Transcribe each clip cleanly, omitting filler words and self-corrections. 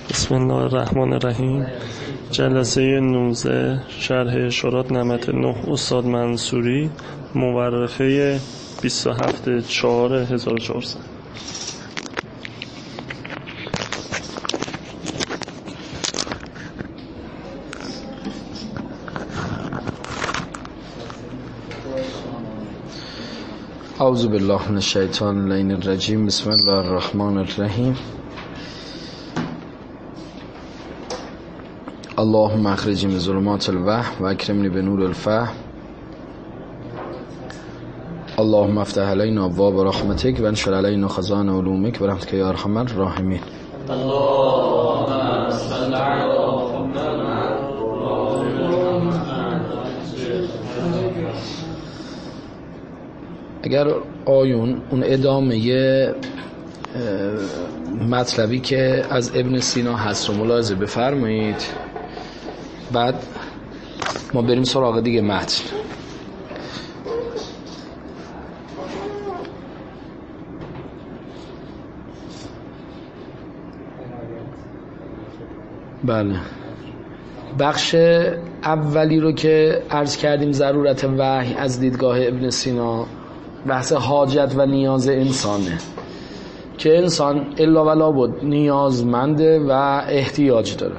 بسم الله الرحمن الرحیم. جلسه 19 شرح اشارات نمط 9 استاد منصوری، مورخه 27/4/1400. اعوذ بالله من الشیطان اللعین الرجیم. بسم الله الرحمن الرحیم. اللهم اخرجنی من ظلمات الوهم و اکرمنی بنور الفهم. اللهم افتح علینا ابواب رحمتک و انشر علینا خزائن علومک برحمتک یا ارحم الراحمین. اللهم صل علی محمد. اگر آیون اون ادامه مطلبی که از ابن سینا هست رو ملاحظه بفرمایید، بعد ما بریم سراغ دیگه متن. بله، بخش اولی رو که عرض کردیم ضرورت وحی از دیدگاه ابن سینا، بحث حاجت و نیاز انسانه که انسان الا ولا بود نیازمنده و احتیاج داره.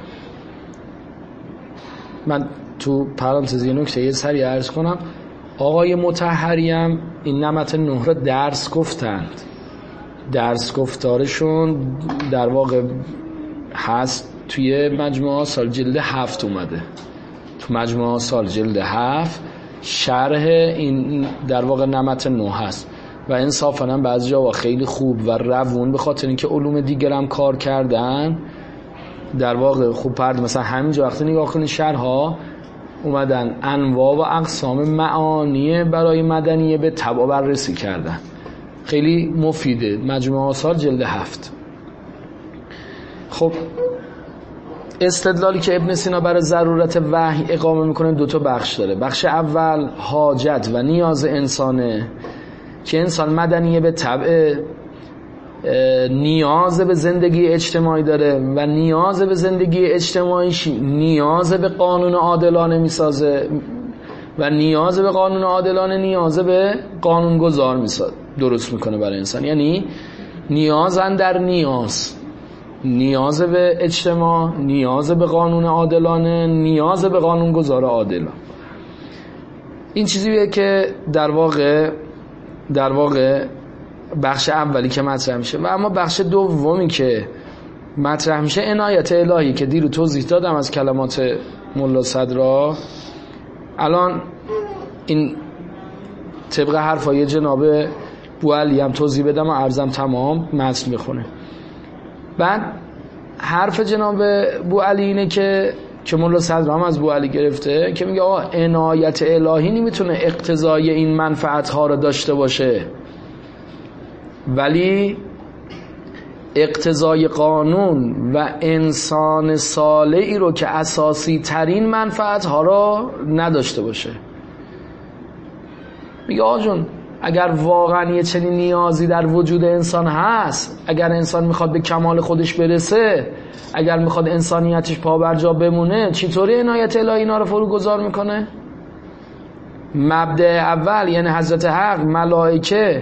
من تو پرانتز یه نکته یه سری عرض کنم. آقای مطهری هم این نمط 9 رو درس گفتند. درس گفتارشون در واقع هست توی مجموعه سال جلد 7 اومده. تو مجموعه سال جلد 7 شرح این در واقع نمط 9 هست و انصافاً هم بعضی جاها خیلی خوب و روون، به خاطر اینکه علوم دیگر هم کار کردن در واقع خوب پرد. مثلا همینجا وقتی نگاه کنید شرح ها اومدن انواع و اقسام معانی برای مدنیه به تبع بررسی کردن، خیلی مفیده. مجموعه سال جلد 7. خب استدلالی که ابن سینا برای ضرورت وحی اقامه میکنه دو تا بخش داره. بخش اول حاجت و نیاز انسانه که انسان مدنیه به طبع نیاز به زندگی اجتماعی داره و نیاز به زندگی اجتماعیش نیاز به قانون عادلانه میسازه و نیاز به قانون عادلانه نیاز به قانون گذار میسازه، درست میکنه برای انسان. یعنی نیازن در نیاز به اجتماع، نیاز به قانون عادلانه، نیاز به قانون گذار عادلانه. این چیزیه که در واقع بخش اولی که مطرح میشه. و اما بخش دومی که مطرح میشه عنایت الهی که دیرو توضیح دادم از کلمات ملا صدرا. الان این طبق حرفای جناب بوعلی هم توضیح بدم و عرضم تمام متن میخونه. بعد حرف جناب بوعلی اینه که ملا صدر هم از بوعلی گرفته که میگه آقا عنایت الهی نمیتونه اقتضای این منفعت ها رو داشته باشه، ولی اقتضای قانون و انسان صالحی رو که اساسی ترین منفعت ها رو نداشته باشه. میگه آقا جون اگر واقعا یه چنین نیازی در وجود انسان هست، اگر انسان میخواد به کمال خودش برسه، اگر میخواد انسانیتش پا بر جا بمونه، چطوری عنایت الهی اینا رو فرو گذار میکنه؟ مبدأ اول یعنی حضرت حق، ملائکه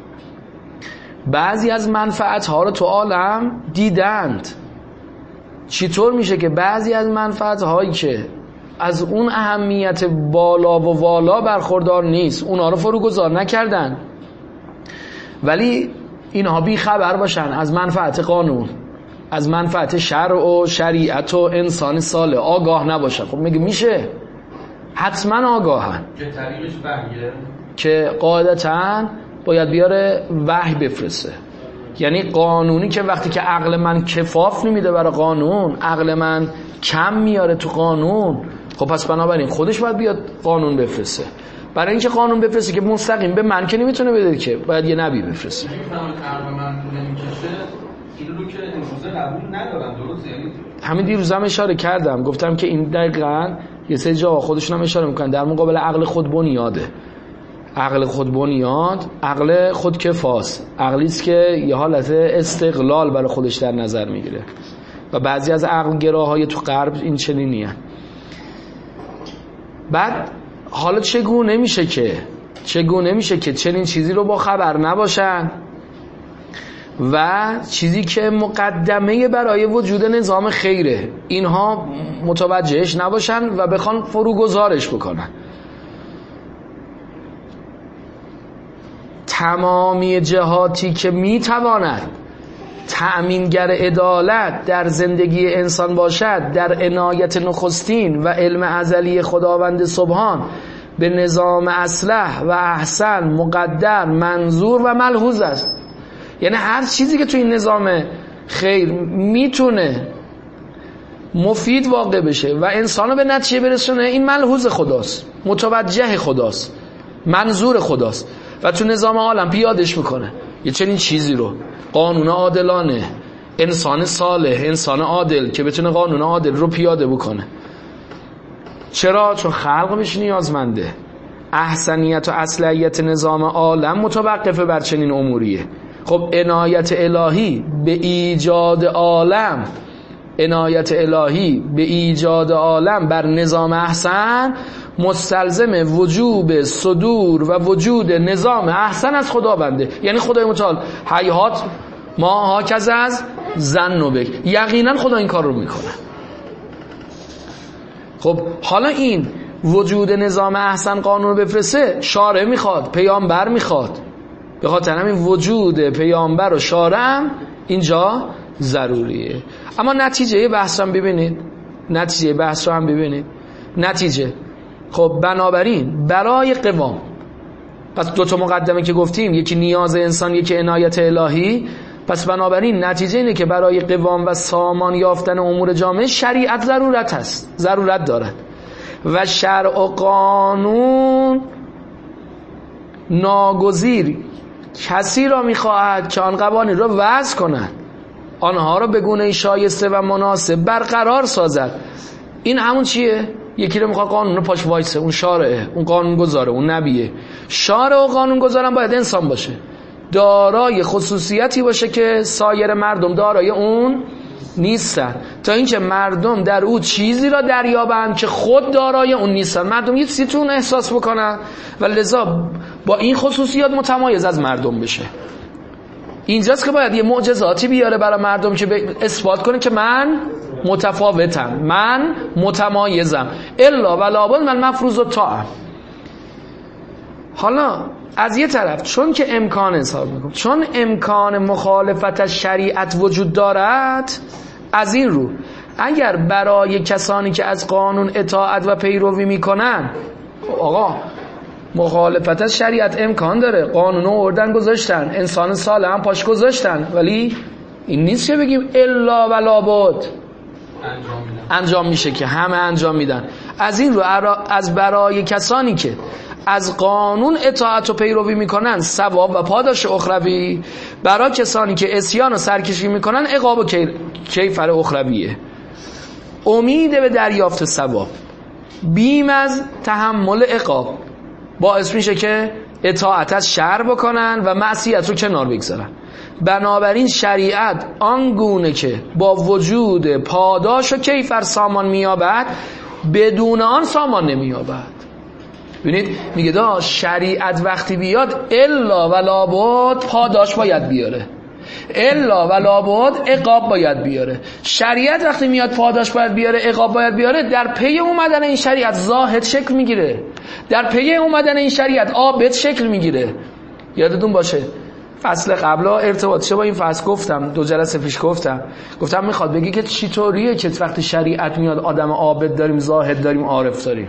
بعضی از منفعت ها رو تو عالم دیدند. چطور میشه که بعضی از منفعت هایی که از اون اهمیت بالا و والا برخوردار نیست اونا رو فروگذار نکردن، ولی اینها بی خبر باشن از منفعت قانون، از منفعت شرع و شریعت و انسان صالح آگاه نباشن؟ خب میشه حتما آگاهن که طریقش وحیه، که قاعدتاً باید بیاره وحی بفرسته. یعنی قانونی که وقتی که عقل من کفاف نمیده برای قانون، عقل من کم میاره تو قانون، خب پس بنابراین خودش باید بیاد قانون بفرسته. برای اینکه قانون بفرسته که مستقیم به من که نمیتونه بده، که باید یه نبی بفرسته. میفهمم عقل من نمیکشه، این رو که امروزه قبول ندارن، درسته؟ یعنی همین دیروزم اشاره کردم، گفتم که این دقیقاً یه سری جاها خودشون هم اشاره میکنن در مقابل عقل خود بنیاده. عقل خود بنیاد، عقل خود کفاست، عقلیست که یه حالت استقلال برای خودش در نظر میگیره. و بعضی از عقل گراهای تو غرب این چنینیه. بعد حالا چگونه میشه که چنین چیزی رو با خبر نباشن و چیزی که مقدمه برای وجود نظام خیره اینها متوجهش نباشن و بخوان فروگذارش بکنن. تمامی جهاتی که میتواند تأمینگر عدالت در زندگی انسان باشد در عنایت نخستین و علم ازلی خداوند سبحان به نظام اصلح و احسن مقدر منظور و ملحوظ است. یعنی هر چیزی که تو این نظام خیر میتونه مفید واقع بشه و انسانو به نتیجه برسونه، این ملحوظ خداست، متوجه خداست، منظور خداست و تو نظام عالم پیادش میکنه. یه چنین چیزی رو قانون عادلانه، انسان صالح، انسان عادل که بتونه قانون عادل رو پیاده بکنه. چرا؟ چون خلق بهش نیازمنده. احسنیت و اصلیت نظام عالم متوقفه بر چنین اموریه. خب عنایت الهی به ایجاد عالم، عنایت الهی به ایجاد عالم بر نظام احسن مستلزم وجوب صدور و وجود نظام احسن از خداونده. یعنی خدای متعال هیهات ما هاکز از ظن بک، یقینا خدا این کار رو میکنه. خب حالا این وجود نظام احسن قانون رو بفرسته، شارع میخواد، پیامبر میخواد. به خاطر همین وجود پیامبر و شارع هم اینجا ضروریه. اما نتیجه بحث رو هم ببینید. نتیجه خب بنابراین برای قوام، پس دو تا مقدمه که گفتیم، یکی نیاز انسان، یکی عنایت الهی. پس بنابراین نتیجه اینه که برای قوام و سامان یافتن امور جامعه شریعت ضرورت دارد و شرع و قانون ناگزیر کسی را میخواهد که آن قوانین را وضع کند، آنها را به گونه شایسته و مناسب برقرار سازد. این همون چیه؟ یکی رو میخواد قانون رو پاش وایسه، اون شارعه، اون قانون گذاره، اون نبیه. شارع و قانون گذارم باید انسان باشه، دارای خصوصیتی باشه که سایر مردم دارای اون نیستن، تا اینکه مردم در او چیزی را دریابند که خود دارای اون نیستن. مردم یه چیزی تو اون احساس بکنن و لذا با این خصوصیات متمایز از مردم بشه. اینجاست که باید یه معجزاتی بیاره برای مردم که اثبات کنه که من متفاوتم، من متمایزم، الا ولابد من مفروض الطاعه. حالا از یه طرف چون امکان مخالفت از شریعت وجود دارد، از این رو اگر برای کسانی که از قانون اطاعت و پیروی میکنن، آقا مخالفت از شریعت امکان داره، قانونو آوردن گذاشتن، انسان صالح هم پاش گذاشتن، ولی این نیست که بگیم الا ولابد انجام میشه که همه انجام میدن. از این رو از برای کسانی که از قانون اطاعت و پیروی میکنن ثواب و پاداش اخروی، برای کسانی که عصیان و سرکشی میکنن عقاب و کیفر اخرویه. امید به دریافت ثواب، بیم از تحمل عقاب، باعث میشه که اطاعت از شرع بکنن و معصیت رو کنار بگذارن. بنابراین شریعت آنگونه که با وجود پاداش و کیفر سامان مییابد، بدون آن سامان نمییابد. ببینید میگه شریعت وقتی بیاد الا ولابد پاداش باید بیاره، الا ولابد عقاب باید بیاره. شریعت وقتی میاد پاداش باید بیاره، عقاب باید بیاره، در پی اومدن این شریعت زاهد شکل میگیره، در پی اومدن این شریعت عابد شکل میگیره. یادتون باشه فصل قبلا ارتباطش با این فصل گفتم، 2 جلسه پیش گفتم میخواد بگی که چطوریه که وقتی شریعت میاد آدم عابد داریم، زاهد داریم، عارف داریم.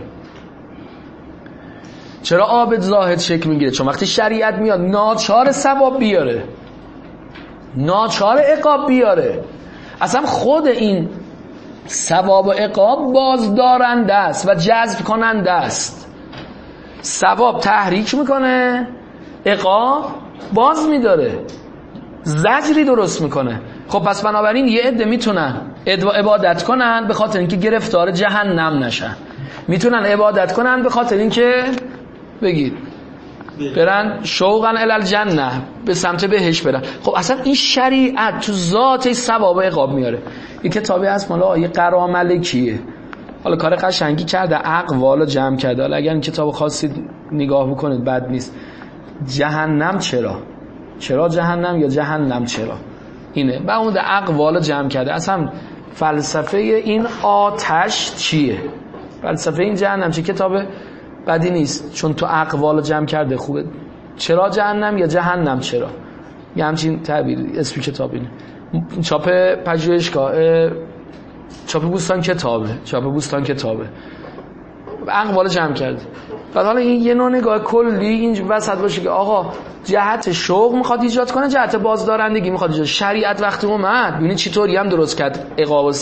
چرا عابد زاهد شکل میگیره؟ چون وقتی شریعت میاد ناچار ثواب بیاره، ناچار عقاب بیاره. اصلا خود این ثواب و عقاب بازدارنده است و جذب کننده است. ثواب تحریک میکنه، عقاب باز میداره، زجری درست میکنه. خب پس بنابراین یه عده میتونن عبادت کنن به خاطر اینکه گرفتار جهنم نشن، میتونن عبادت کنن به خاطر اینکه بگید برن شوقا الی الجنه، به سمت بهش برن. خب اصلا این شریعت تو ذاتش ثواب و عقاب میاره. این کتابی هست مال آیه قراملکیه، حالا کار قشنگی کرده، اقوالو جمع کرده. حالا اگر این کتابو خواستید نگاه بکنید بد نیست. جهنم چرا جهنم یا جهنم چرا، اینه. و اون اقوالو جمع کرده. اصلا فلسفه این آتش چیه، فلسفه این جهنم چیه. کتاب بدی نیست چون تو اقوالو جمع کرده، خوبه. چرا جهنم یا جهنم چرا، یه همچین تعبیر اسم کتاب اینه. چاپ پژوهشگاه، چاپ بوستان کتابه اقوال جمع کرده. بعد حالا این یه نوع نگاه کلی این وسط باشه که آقا جهت شوق میخواد ایجاد کنه، جهت بازدارندگی میخواد ایجاد. شریعت وقتی اومد ببینید چطوری هم درست کرد. عقاب و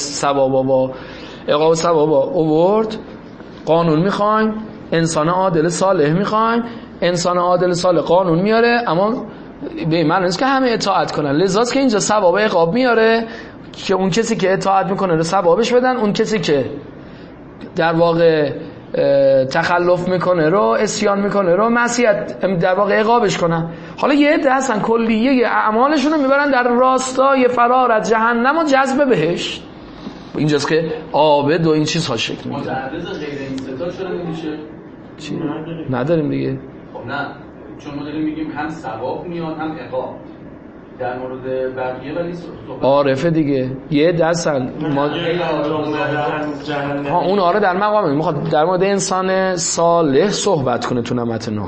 ثواب آورد. قانون میخوایم، انسان عادل صالح میخوایم، انسان عادل صالح قانون میاره، اما به این معنی نیست که همه اطاعت کنن. لذاست که اینجا ثواب عقاب میاره که اون کسی که اطاعت میکنه رو ثوابش بدن، اون کسی که در واقع تخلف میکنه رو، اسیان میکنه رو، معصیت در واقع عقابش کنن. حالا یه عده هستن کلیه اعمالشون رو میبرن در راستای فرار از جهنم و جذب بهشت. اینجاست که عابد و این چیزها شکل میگیره. متعرض غیر این ستا چرا نمیشه؟ چی؟ نداریم دیگه. خب نه، چون ما داریم میگیم هم ثواب میاد هم عقاب. در مورد بقیه ولی عارفه دیگه. یه دستن ما اون آره در مقامه میخواد در مورد انسان صالح صحبت کنه تو نمت 9.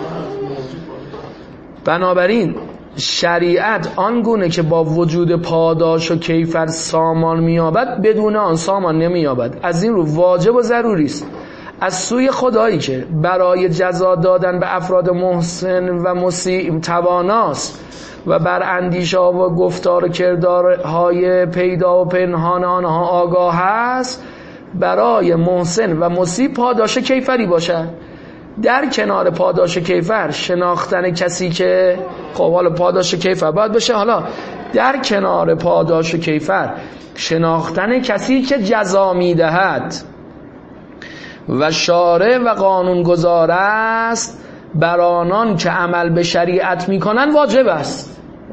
بنابراین شریعت آنگونه که با وجود پاداش و کیفر سامان میابد، بدون آن سامان نمیابد. از این رو واجب و ضروری است از سوی خدایی که برای جزا دادن به افراد محسن و مسیء تواناست و بر اندیشه و گفتار و کردارهای پیدا و پنهان آنها آگاه است، برای محسن و مسیء پاداش کیفری باشد. در کنار پاداش کیفر شناختن کسی که خب حالا پاداش کیفر باید بشه، حالا در کنار پاداش کیفر شناختن کسی که جزا میدهد و شارع و قانونگذار است بر آنان که عمل به شریعت میکنن واجب است.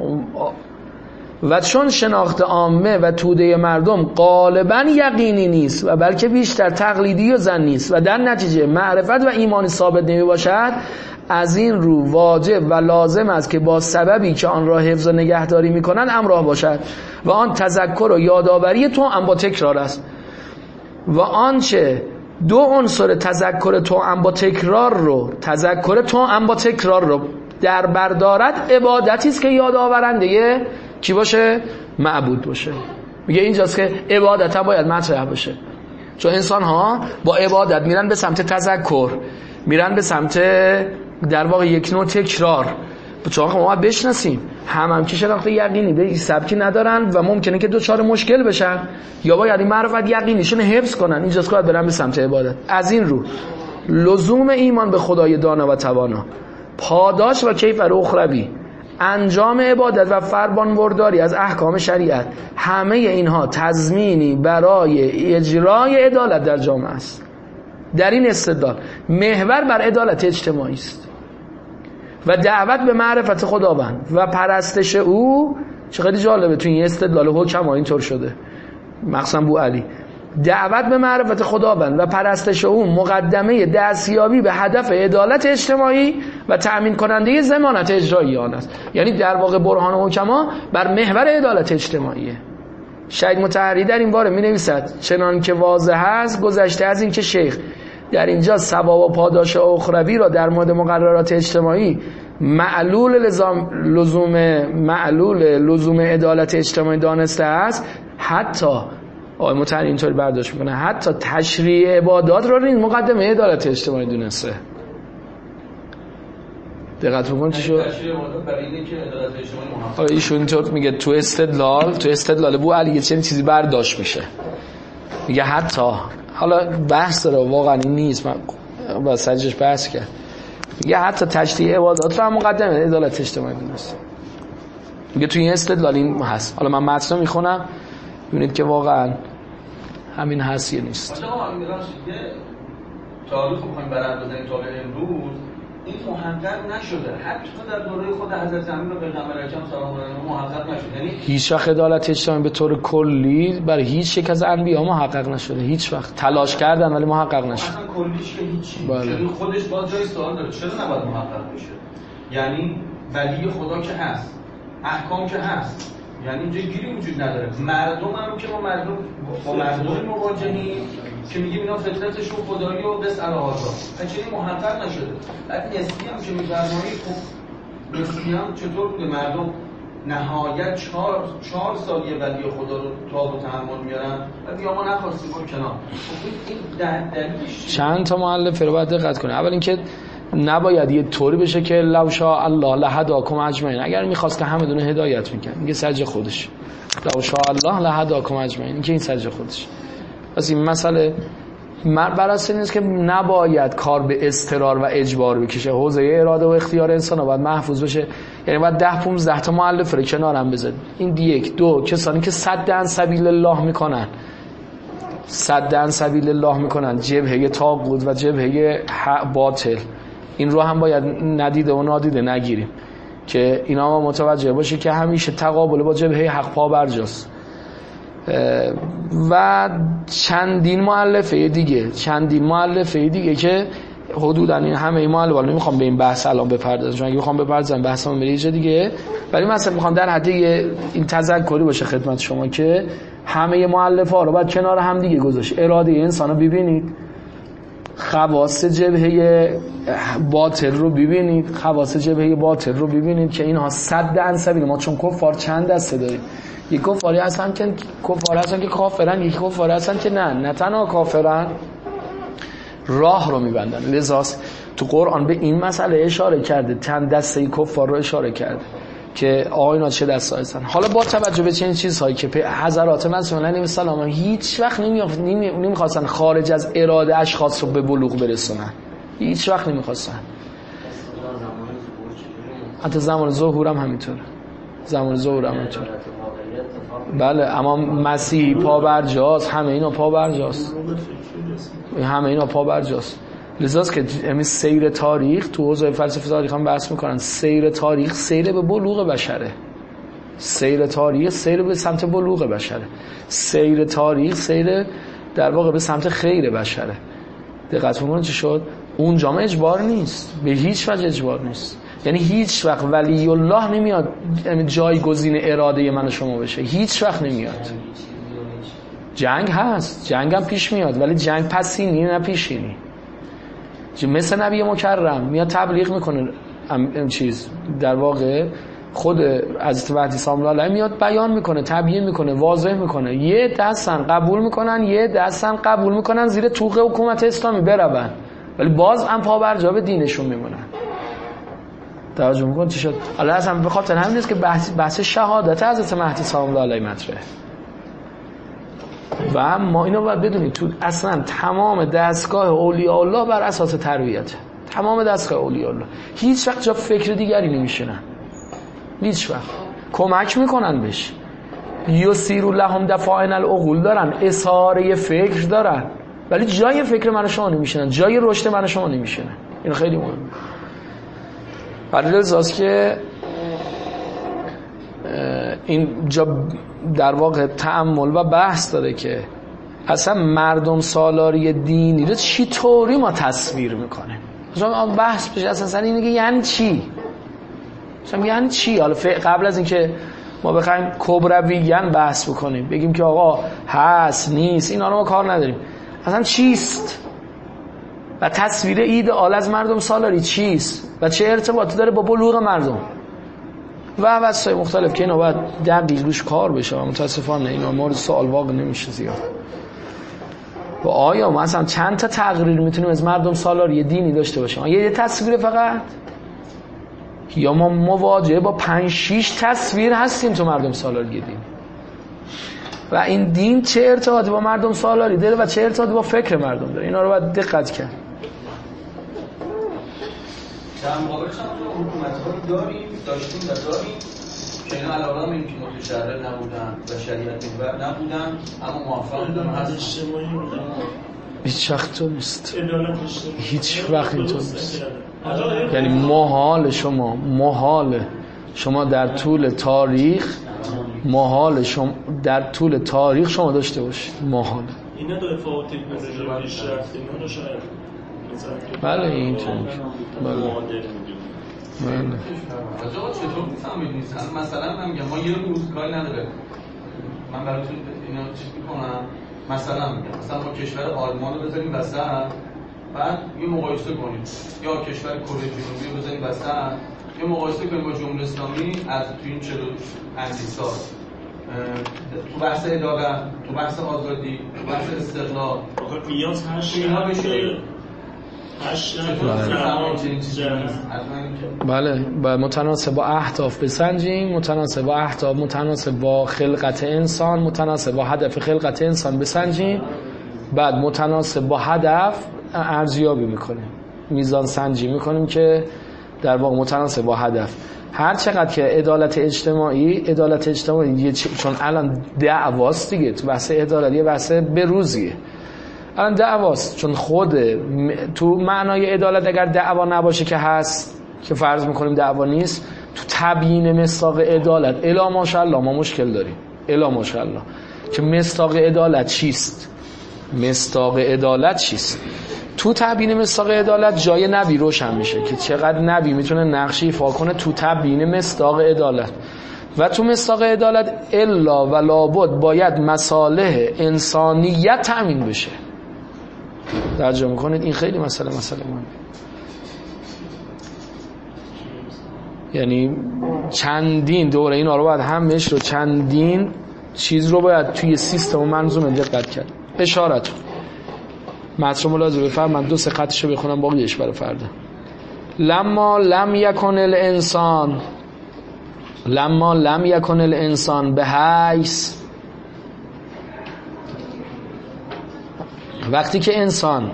و چون شناخت عامه و توده مردم غالبا یقینی نیست و بلکه بیشتر تقلیدی و ظنی است و در نتیجه معرفت و ایمانی ثابت نمی باشد، از این رو واجب و لازم است که با سببی که آن را حفظ و نگهداری میکنن همراه باشد و آن تذکر و یادآوری توأم با تکرار است. و آنچه دو عنصر تذکر توأم با تکرار رو در بردارد، عبادتی است که یادآورنده کی باشه؟ معبود باشه. میگه اینجاست که عبادت هم باید مطرح باشه، چون انسان ها با عبادت میرن به سمت تذکر، میرن به سمت در واقع یک نوع تکرار. چون ما باید بشناسیم هم که شناخت یقینی به این سبکی ندارن و ممکنه که دوچار مشکل بشن، یا باید این معرفت یقینیشون حفظ کنن. اینجاست که باید برن به سمت عبادت. از این رو لزوم ایمان به خدای دانا و توانا، پاداش و کیفر اخروی، انجام عبادت و فرمانبرداری از احکام شریعت، همه اینها تضمینی برای اجرای عدالت در جامعه است. در این استدلال محور بر عدالت اجتماعی است و دعوت به معرفت خداوند و پرستش او. چقدر جالبه تو این استدلال حکما اینطور شده، مخصوصا بو علی. دعوت به معرفت خداوند و پرستش او مقدمه دستیابی به هدف عدالت اجتماعی و تأمین کننده ضمانت اجرایی آن است. یعنی در واقع برهان حکما بر محور عدالت اجتماعیه. شیخ مطهری در این باره می نویسد چنان که واضح است گذشته از این که شیخ در اینجا ثواب و پاداش اخروی را در مورد مقررات اجتماعی معلول لزوم عدالت اجتماعی دانسته است، حتی آقای مطهری اینطوری برداشت میکنه حتی تشریع عبادات را این مقدمه عدالت اجتماعی دونسته. دقت بکن چی شد؟ تشریع عبادات برای اینه که عدالت اجتماعی محقق. ایشون اینطور میگه تو استدلال بو علی یه چیزی برداشت میشه، میگه حتی حالا بحث داره واقعا این نیست، من با سرجش بحث کرد، میگه حتی تشریع عبادات را مقدمه عدالت اجتماعی دونسته. میگه تو این استدلال این هست. حالا من متن میخونم ببینید که واقعا همین هست یا نیست. حالا ما میگم یه تاریخ بخوایم برام بزنیم تا به امروز، این محقق نشده، حتی در دوره خود حضرت امیر و پیغمبر اکرم صلی الله علیه و محقق نشده. یعنی هیچ وقت عدالت اجتماعی به طور کلی برای هیچ یک از انبیا محقق نشده. هیچ وقت تلاش کردن ولی محقق نشده. اصلا کلیش که هیچی. بله. یعنی خودش باز جای سوال داره چرا نباید محقق بشه؟ یعنی ولی خدا که هست، احکام که هست، یعنی اینجا گیری وجود نداره. مردم هم که ما مردم مواجهیم که میگیم اینا فطرتشون خدایی و بس علاهازا چنین محقق نشده. بعد نسبی هم که میفرمایید خب نسبی هم چطور بوده؟ مردم نهایت 4 سال یه ولی خدا رو تاب و تحمل میارن و یا ما نخواستیم برو کنار. این دلیلش چند تا مؤلفه رو باید دقت کنه. اول اینکه نباید یه طوری بشه که لو شاء الله لهداکم اجمعین، اگر می‌خواست که همه دونه هدایت می‌کرد. میگه سجه خودش لو شاء الله لهداکم اجمعین، این که این سجه خودش. پس این مسئله بر اساس نیست که نباید کار به اضطرار و اجبار بکشه. حوزه اراده و اختیار انسان باید محفوظ بشه. یعنی باید 10-15 تا مؤلفه رو کنار هم بذارید. این یک دو کسانی که صدًا سبیل الله میکنن، صدًا سبیل الله میکنن، جبهه طاغوت و جبهه باطل، این رو هم باید ندیده و نادیده نگیریم که اینا ما متوجه باشه که همیشه تقابل با جبهه حق پا برجاست. و چندین مؤلفه دیگه که حدوداً این همه مؤلفه، نمیخوام به این بحث الان بپردازم چون اگه بخوام بپردازم بحثمون میره یه دیگه، ولی مثلا میخوام در حد این تذکری باشه خدمت شما که همه مؤلفه ها رو باید کنار هم دیگه گذاشت. اراده انسان رو ببینید، خواص جبهه باطل رو ببینید، که اینها صدًا سبیل ما، چون کفار چند دسته داریم. یک کفاری هستن که کافرن، یک کفاری هستن که نه تنها کافرن، راه رو میبندن. لذاست تو قرآن به این مسئله اشاره کرده، چند دسته کفار رو اشاره کرده که آقا اینا چه دسته هستن. حالا با توجه به چنین چیزهایی که حضرات معصومین علیهم السلام هیچ وقت نمیخواستن خارج از اراده اشخاص رو به بلوغ برسونن، هیچ وقت نمیخواستن. حتی زمان ظهور هم همینطوره. بله، اما مسیح پا برجاست، همه اینا پا برجاست. لذاست که سیر تاریخ تو حوزه فلسفه تاریخ هم بحث میکنن. سیر تاریخ سیر به بلوغ بشره. سیر به سمت بلوغ بشره. سیر تاریخ سیر در واقع به سمت خیر بشره. دقت میکنن چی شد؟ اون جامعه اجبار نیست، به هیچ وجه اجبار نیست. یعنی هیچ وقت ولی الله نمیاد جایگزین اراده من و شما بشه، هیچ وقت نمیاد. جنگ هست، جنگ هم پیش میاد، ولی جنگ پسینی نه پیشینی. مثل نبی مکرم میاد تبلیغ میکنه، چیز در واقع خود حضرت مهدی سلام الله علیه میاد بیان میکنه، تبیین میکنه، واضح میکنه. یه دستن قبول میکنن زیر طوق حکومت اسلامی برون، ولی باز هم پا برجا به دینشون میمونن. توجه میکنید چی شد؟ حالا اصلا به خاطر همین نیست که بحث شهادت حضرت مهدی سلام الله علیه مطرحه. و ما اینو باید بدونید تو اصلا تمام دستگاه اولیاء الله بر اساس تربیته. تمام دستگاه اولیاء الله هیچ وقت جا فکر دیگری نمیشینن، هیچ وقت کمک میکنن بهش. یسیروا لهم دفاعن العقول دارن، اثاره فکر دارن، ولی جای فکر من و شما نمیشینن، جای رشد من و شما نمیشینن. این خیلی مهمه. برای که این جا در واقع تأمل و بحث داره که اصلا مردم سالاری دینی رو چی طوری ما تصویر میکنه. مثلا بحث بشه اصلا اینه که یعنی چی؟ مثلا یعنی چی؟ حالا قبل از اینکه ما بخوایم کبرویاً بحث بکنیم بگیم که آقا هست نیست، اینا رو ما کار نداریم. اصلا چیست؟ و تصویر ایدئال از مردم سالاری چیست؟ و چه ارتباطی داره با بلوغ مردم؟ و وسایل مختلف که اینا باید دقیق روش کار بشه و متاسفانه اینا مورد سوال واقع نمیشه زیاد. و آیا ما اصلا چند تا تقریر میتونیم از مردم سالاری دینی داشته باشیم؟ یه تصویر فقط؟ یا ما مواجه با 5-6 تصویر هستیم تو مردم سالاری دینی؟ و این دین چه ارتباطی با مردم سالاری داره و چه ارتباطی با فکر مردم داره؟ اینا رو باید دقت کرد. در مقابلش هم حکومت‌هایی داشتیم و داریم که اینا علاوه بر اینکه متشرع نبودن و شریعت محور نبودن اما موفق بودن هست. هیچ وقت تو نیست، هیچ وقت اینطور نیست. یعنی محال شما در طول تاریخ شما داشته باشید. محال. اینا دو افاق تکنولوژی پیشرفت اینا رو شاید بله اینطور. بله. آقا چطور میفهمید نیست؟ مثلا من میگم ما یه روز کاری نداره، من براتون اینا چیز میکنم، مثلا میگم مثلا ما کشور آلمان رو بذاریم وسط، بعد یه مقایسه کنیم، یا کشور کره جنوبی رو بذاریم وسط، یه مقایسه کنیم با جمهوری اسلامی از تو این 45 سال، تو بحث عدالت، تو بحث آزادی، تو بحث استقلال. آخه میاز هشت اینا بشه بله. متناسب با اهداف بسنجیم، متناسب با اهداف، متناسب با خلقت انسان، متناسب با هدف خلقت انسان بسنجیم، بعد متناسب با هدف ارزیابی میکنیم، میزان سنجی میکنیم که در واقع متناسب با هدف. هر چقدر که عدالت اجتماعی چون الان دعواست دیگه، تو بحث عدالت یه بحث بروزیه، الان دعواست، چون خود تو معنای عدالت اگر دعوا نباشه که هست، که فرض میکنیم دعوا نیست، تو تبیین مصداق عدالت الا ماشاءالله ما مشکل داریم. الا ماشاءالله که مصداق عدالت چیست؟ مصداق عدالت چیست؟ تو تبیین مصداق عدالت جای نبی روشن میشه که چقدر نبی میتونه نقشی ایفا کنه تو تبیین مصداق عدالت. و تو مصداق عدالت الا و لابد باید مصالح انسانیت تامین بشه. ترجمه کنید این خیلی مسئله مهمه. یعنی چندین دوره اینا رو باید همش رو چندین چیز رو باید توی سیستم و منظومه دقت کرد. اشارت متن ملاحظه بفرمایید، 2 خطشو بخونم باقیش برای فردا. لما لم یکن الانسان به حیث، وقتی که انسان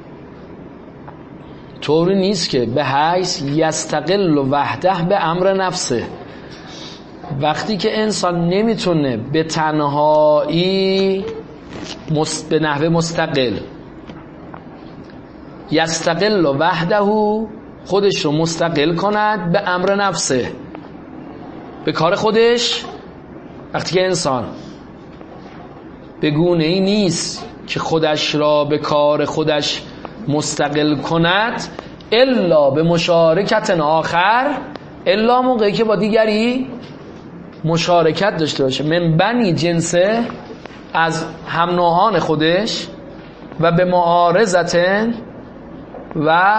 طوری نیست که به حیث یستقل وحده به امر نفسه، وقتی که انسان نمیتونه به تنهایی به نحو مستقل یستقل وحده خودش رو مستقل کند به امر نفسه، به کار خودش، وقتی که انسان به گونه ای نیست که خودش را به کار خودش مستقل کند الا به مشارکت آخر، الا موقعی که با دیگری مشارکت داشته باشه، من بنی جنسه، از هم نوعان خودش، و به معارضتن، و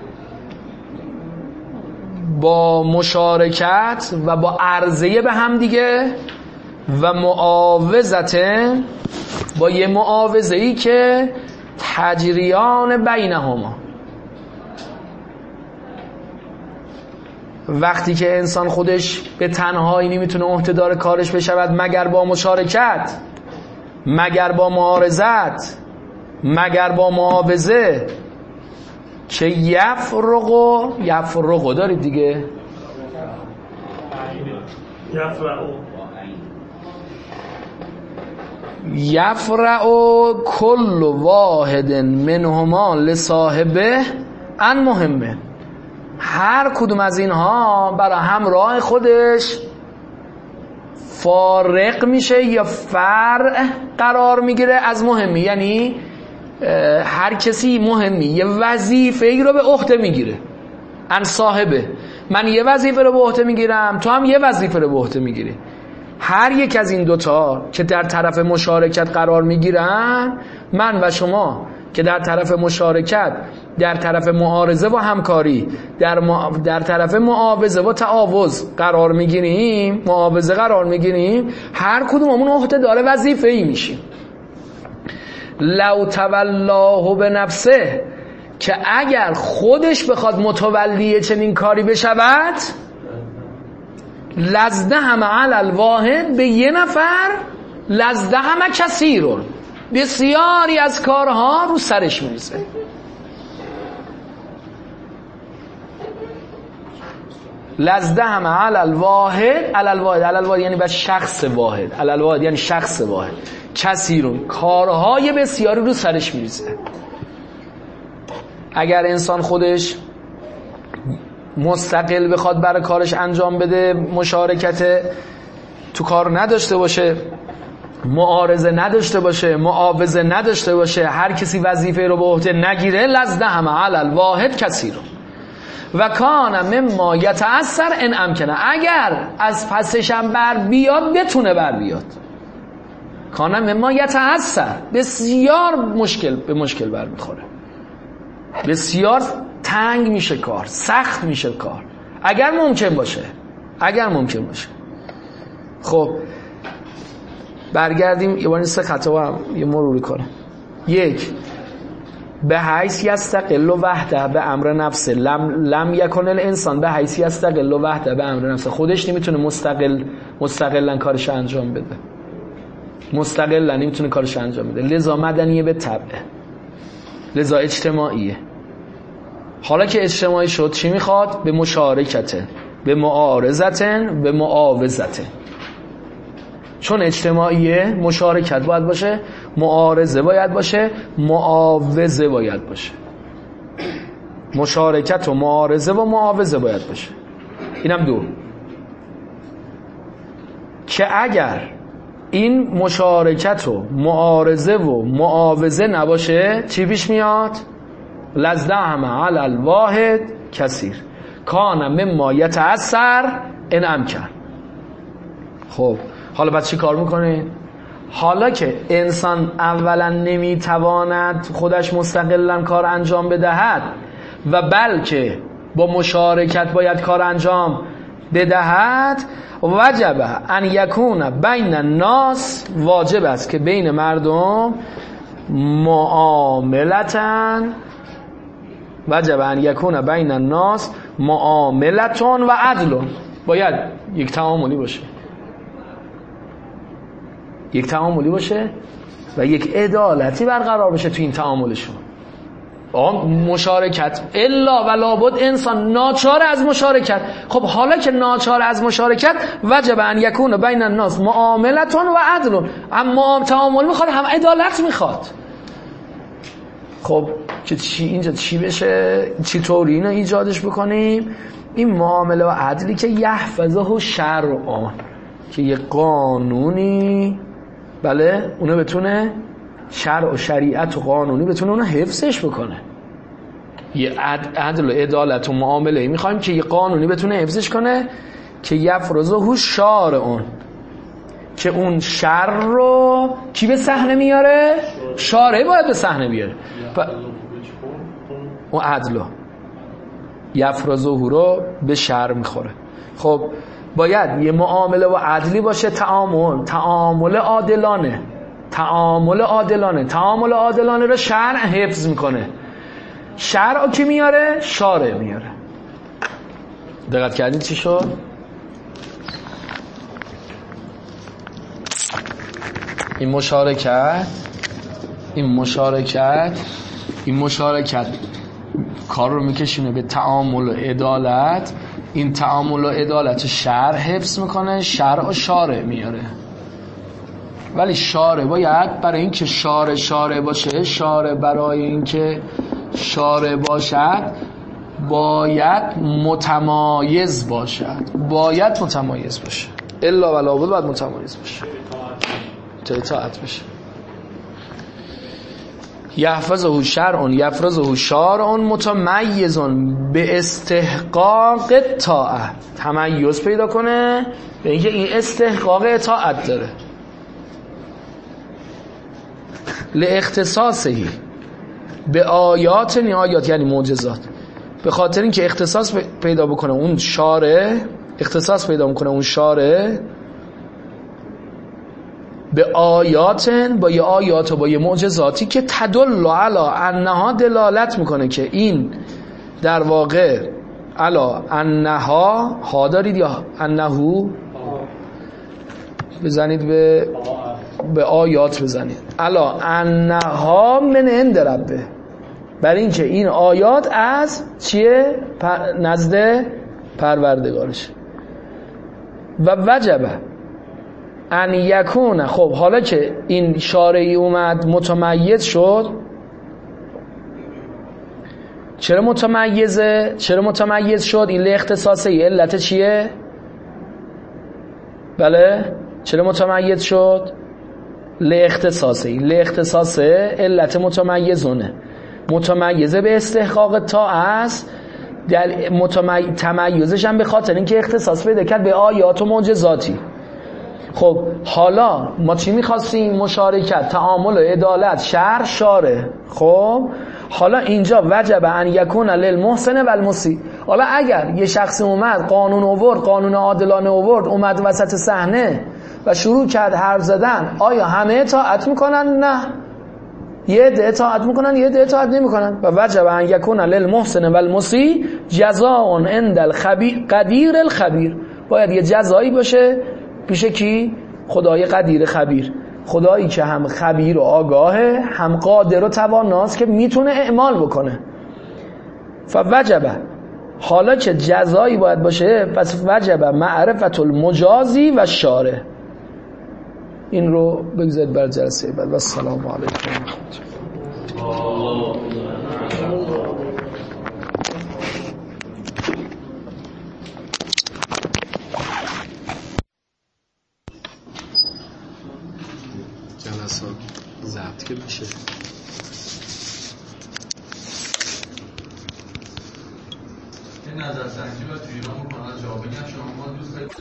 با مشارکت و با عرضه به هم دیگه، و معاوضتن، با یه معاوضه‌ای که تجریان بینهما. وقتی که انسان خودش به تنهایی نمیتونه عهده‌دار کارش بشود مگر با مشارکت، مگر با معارضت، مگر با معاوضه، که یفرقو دارید دیگه، یفرعو کل واحد منهما لصاحبه ان مهمه. هر کدوم از اینها برای همراه خودش فارق میشه یا فرع قرار میگیره از مهمی. یعنی هر کسی مهمی یه وظیفه‌ای رو به عهده میگیره، ان صاحبه. من یه وظیفه رو به عهده میگیرم، تو هم یه وظیفه رو به عهده میگیری. هر یک از این دوتا که در طرف مشارکت قرار میگیرن، من و شما که در طرف مشارکت، در طرف معارضه و همکاری، در طرف معاوضه و تعاوض قرار میگیریم، معاوضه قرار میگیریم، هر کدوممون عهده داره وظیفه‌ای میشیم. لو تولاه به نفسه، که اگر خودش بخواد متولی چنین کاری بشود، لزده همه علی الواحد، به یه نفر، لزده همه کثیرون، بسیاری از کارها رو سرش میریزه. لزده همه علی الواحد، علی الواحد یعنی به شخص واحد، علی الواحد یعنی شخص واحد، کثیرون، کارهای بسیاری رو سرش میریزه. اگر انسان خودش مستقل بخواد برای کارش انجام بده، مشارکت تو کار نداشته باشه، معارضه نداشته باشه، معاوضه نداشته باشه، هر کسی وظیفه رو به عهده نگیره، لزدهم علی الواحد کثیرون و کان مما یتأثر ان امکنه، اگر از پسشم بر بیاد بتونه بر بیاد. کان مما یتأثر، بسیار به مشکل بر میخوره، بسیار تنگ میشه کار، سخت میشه کار، اگر ممکن باشه. خب برگردیم یه بار این 3 خطا هم یه مروری کنه. 1 به حیث یستقل وحده به امر نفسه، لم یکن الانسان به حیث یستقل وحده به امر نفسه، خودش نمیتونه مستقلا کارش انجام بده، مستقلا نمیتونه کارش انجام بده، لذا مدنیه به طبعه، لذا اجتماعیه. حالا که اجتماعی شد چی میخواد؟ به مشارکته، به معارضتن، به معاوضتن. چون اجتماعیه مشارکت باید باشه، معارضه باید باشه، معاوضه باید باشه. مشارکت و معارضه و معاوضه باید باشه. اینم 2 که اگر این مشارکت و معارضه و معاوضه نباشه چی پیش میاد؟ لزدهم علی الواحد کثیر کان مما یتأثر ان امکن. خب حالا بعد چی کار میکنه؟ حالا که انسان اولا نمیتواند خودش مستقلا کار انجام بدهد و بلکه با مشارکت باید کار انجام بدهد، وجب ان یکون بین الناس، واجب است که بین مردم معاملتن، وجب ان یکون بین الناس معاملتون و عدلون، باید یک تعاملی باشه و یک عدالتی برقرار بشه تو این تعاملشون. مشارکت الا و لابد انسان ناچار از مشارکت. خب حالا که ناچار از مشارکت، وجب ان یکون بین الناس معاملتون و عدلون، اما تعامل میخواد هم عدالت میخواد. خب اینجا چی بشه؟ چی طوری اینو ایجادش بکنیم؟ این معامله و عدلی که یحفظه شرع، که یه قانونی بله اونو بتونه، شرع و شریعت و قانونی بتونه اونو حفظش بکنه. یه عدل و عدالت و معامله میخوایم که یه قانونی بتونه حفظش کنه که یفرضه شارع، که اون شر رو کی به صحنه میاره؟ شارع باید به صحنه بیاره. اون عدل یفرضه رو به شر میخوره. خب باید یه معامله و عدلی باشه، تعامل عادلانه رو شرع حفظ میکنه. شرع کی میاره؟ شارع میاره. دقت کردین چی شد؟ این مشارکت کار رو میکشونه به تعامل و عدالت. این تعامل و عدالت شرع حفظ میکنه، شرع و شارع میاره. ولی شارع باید برای اینکه شارع باشه، شارع برای اینکه شارع باشد باید متمایز باشد، الا و لابد باید متمایز باشه تا اطاعت بشه. یحفظه شرع یفرضه شارع متمیز به استحقاق طاعت، تمیز پیدا کنه به اینکه این استحقاق اطاعت داره. لاختصاصه به آیات یعنی معجزات، به خاطر اینکه اختصاص پیدا بکنه اون شارع به آیات، با یه آیات و با یه معجزاتی که تدل علی انها، دلالت میکنه که این در واقع علی انها، ها دارید یا انهو بزنید، به آیات بزنید، علی انها من عند ربه، برای اینکه این آیات از چیه؟ نزد پروردگارش. و وجبه ان یکون. خب حالا که این شارعی اومد متمیز شد، چرا متمیزه؟ چرا متمیز شد؟ این لاختصاصه. علت چیه؟ بله چرا متمیز شد؟ لاختصاصه. لاختصاصه علت متمیزونه. متمیزه به استحقاق طاعت، تمیزش هم به خاطر اینکه اختصاص پیدا کرد به آیات و معجزاتی. خب حالا ما چی می‌خواستیم؟ مشارکت، تعامل و عدالت، شرع، شارع. خب حالا اینجا وجب ان یکون للمحسن و المسیء. حالا اگر یه شخص اومد قانون آورد، قانون عادلانه آورد، اومد وسط صحنه و شروع کرد حرف زدن، آیا همه اطاعت میکنن؟ نه، یه عده اطاعت میکنن، یه عده اطاعت نمیکنن. و وجب ان یکون للمحسن و المسیء جزاء عند القدیر الخبیر. باید یه جزایی باشه پیش کی؟ خدای قدیر خبیر، خدایی که هم خبیر و آگاهه، هم قادر و تواناست که میتونه اعمال بکنه. فوجب، حالا که جزایی باید باشه، پس وجب معرفت المجازی و شارع. این رو بگذارید بر جلسه بعد. و السلام علیکم و رحمت الله. جلسات ضبط که میشه. این نظرسنجی باید تو ایران بکنن، جواب بگم شما دوست دارید